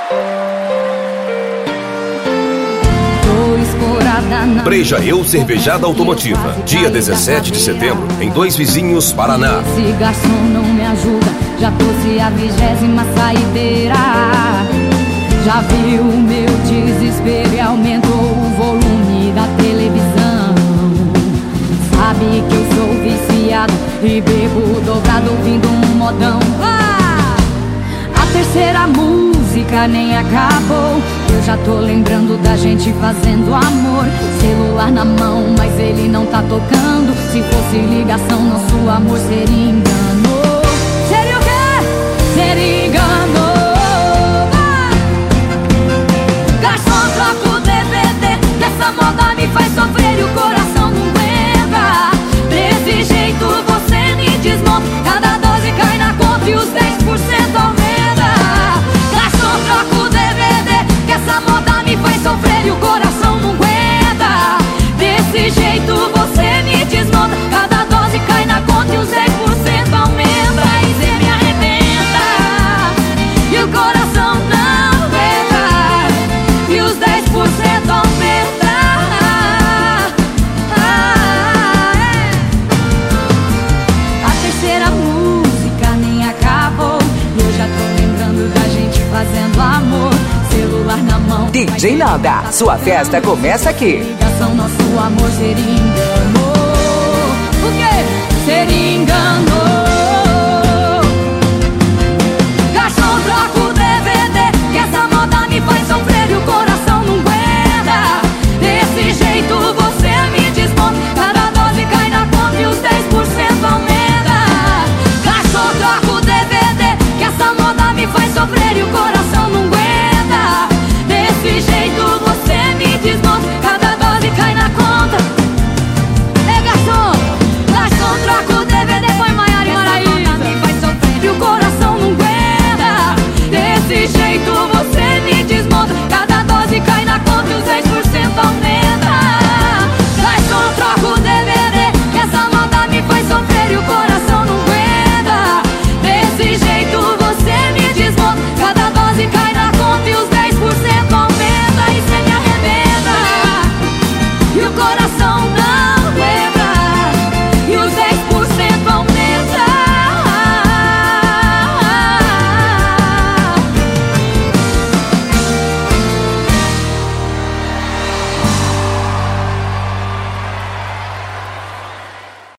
Brejael Cervejada Automotiva, dia 17 de setembro, em Dois Vizinhos, Paraná. Esse garçom não me ajuda, já trouxe a 20ª saideira. Já viu o meu desespero e aumentou o volume da televisão. Sabe que eu sou viciado e bebo dobrado ouvindo um modão. A terceira música nem acabou, eu já tô lembrando da gente fazendo amor. Celular na mão, mas ele não tá tocando. Se fosse ligação, nosso amor seria engano. Seria o quê? Seria engano. Garçom, troca o DVD, que essa moda me faz sofrer e o coração não aguenta. Desse jeito você me desmonta, cada dose cai na conta e os 10% aumenta. Garçom, troca o DVD, que essa moda me faz sofrer e o coração não aguenta. Desse jeito você me desmonta, cada dose cai na conta e os 10% aumenta. E cê me arrebenta e o coração não aguenta, e os 10% aumenta. A terceira música nem acabou, eu já tô lembrando da gente fazendo amor. Celular na mão, DJ Nanda, sua festa começa aqui. Ligação, nosso amor seria engano. O quê? Seria